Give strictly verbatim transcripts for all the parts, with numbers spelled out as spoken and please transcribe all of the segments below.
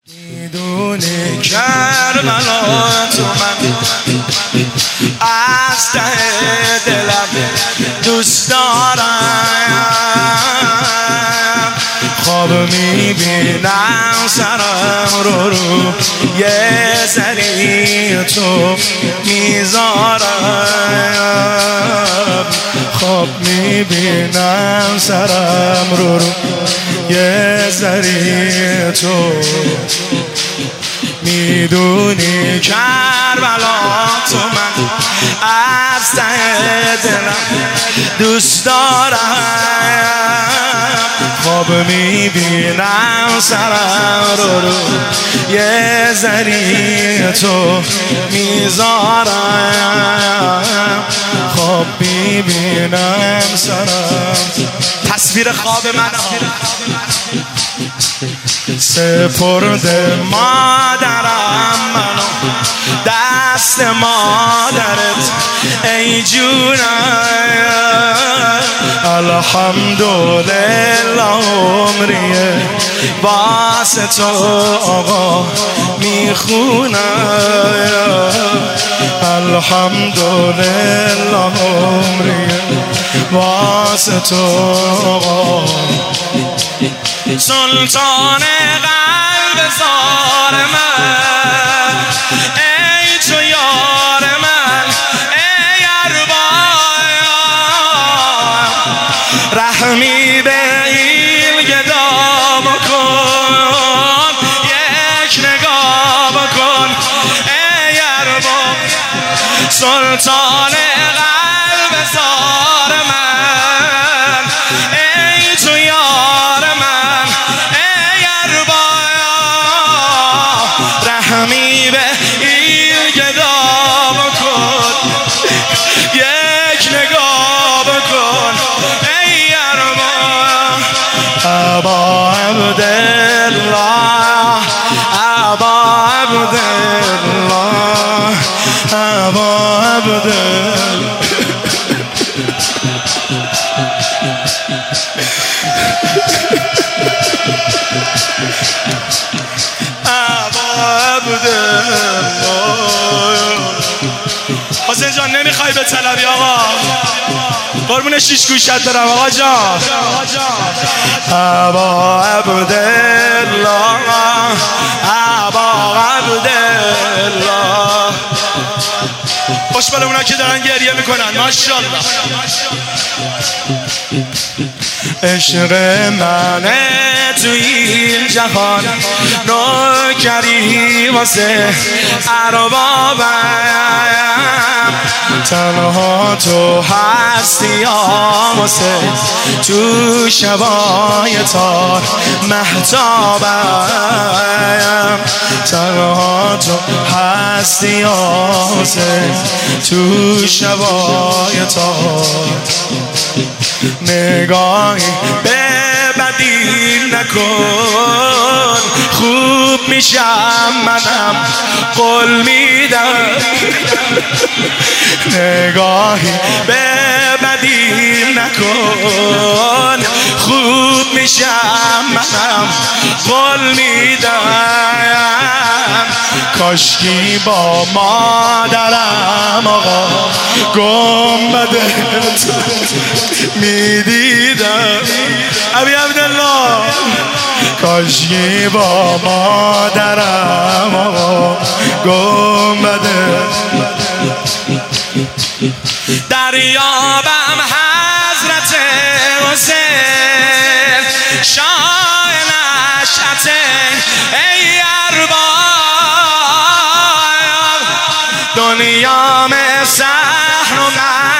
میدونی کربلا تو من از ته دلم دوست دارم، خواب میبینم سرم رو رو یه سری تو میذارم، خواب میبینم سرم رو رو یه سری تو. میدونی کربلا تو من از ته دلم دوست دارم، خواب میبینم سرم رو رو یه ذری تو میذارم، خواب میبینم سرم. تصویر خواب من سپرد مادرم منو دست مادرت ای جونم، الحمدلله عمریه واسه تو آقا میخونم، الحمدلله عمریه واسه تو آقا. سلطان قلب زار من ای تو یار من ای ارباب، رحمی به این گدا بکن، یک نگاه بکن ای ارباب. سلطان قلب زار من ای تو یار من ای ارباب، رحمی به این گدا بکن، یک نگاه بکن ای ارباب. ابا عبدالله ابا عبدالله ابا عبدالله حسین جان نمیخوای به طلبی آقا؟ قربون شیش گوشت برم آقا جان. ابا عبدالله ابا عبدالله، خوش بالا اونا که دارن گریه میکنن ماشاءالله. عشق منه تو این جهان نوکری واسه اربابم، تنها تو هستی واسه تو شبای تار مهتابم، تنها تو هستی واسه تو شبای تار. نگاهی به بدی نکن خوب میشم منم قول میدم، نگاهی به بدی نکن خوب میشم منم قول میدم، کاشکی با مادرم آقا گنبدت میدیدم ابی عبدالله، کاشکی با مادرم آقا گنبدت. دریابم حضرت حسین شاه نشأت ای ارباب، دنیام صحن و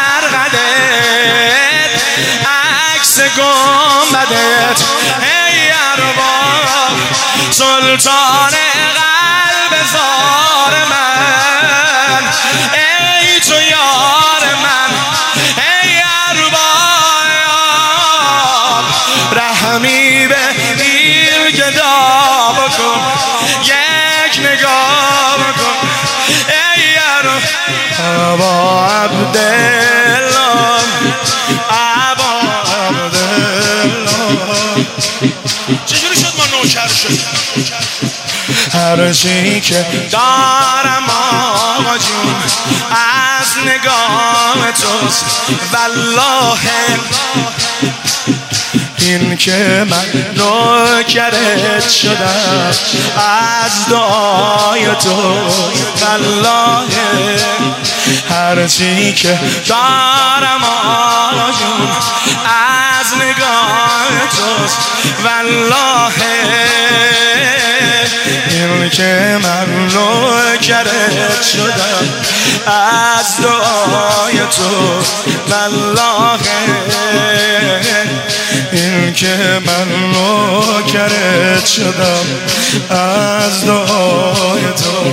مرقدت عکس گنبدت ای ارباب، سلطان قلب زار من ای تو یار من ای ارباب، رحمی به این گدا بکن، یک نگاه بکن ای ارباب. ابا عبدالله ابا عبدالله. چجوری شد ما نوکر شد؟ هرچی که دارم آقا جون از نگاه توست والله این که من نوکرت شدم از دعای تو والله هرچی که دارم آقا جون از نگاه توست والله این که من نوکرت شدم از دعای تو والله این که من نوکرت شدم از دعای تو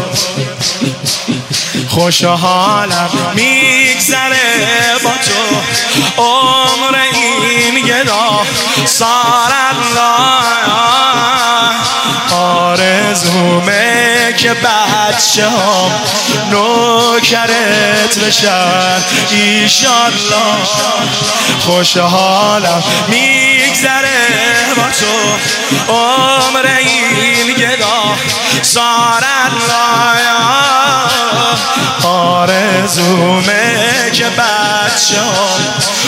خوشحالم میگذره با تو عمر این گدا سار الله آرزومه که بچه هم نوکرت بشن ایشالله خوشحالم میگذره با تو عمر این گدا سار الله آرزومه که بچه هم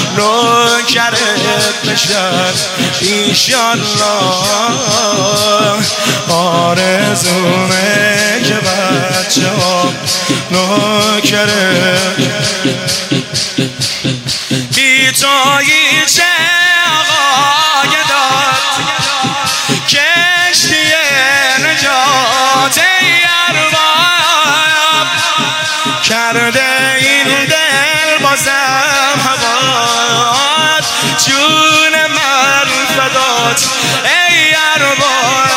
نوکرت بشن ایشالله آرزومه که بچه هم نوکرت بی تویی چه آقای داد کشتی نجات ای ارباب کرده این دل بازم هوات جون من فدات ای ارباب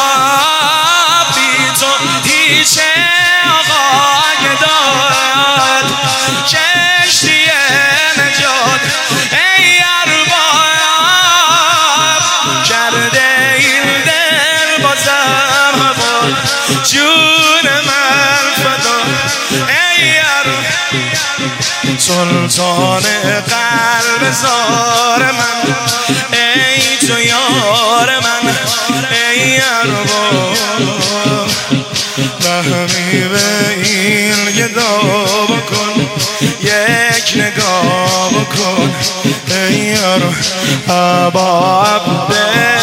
بی تو هیچ آقای داد کشتی نجات ای ارباب کرده این دل بازم هوات جون من فدات ای ارباب سلطان قلب زار من ای تو یار من ای ارباب رحمی به این گدا بکن یک نگاه بکن ای ارباب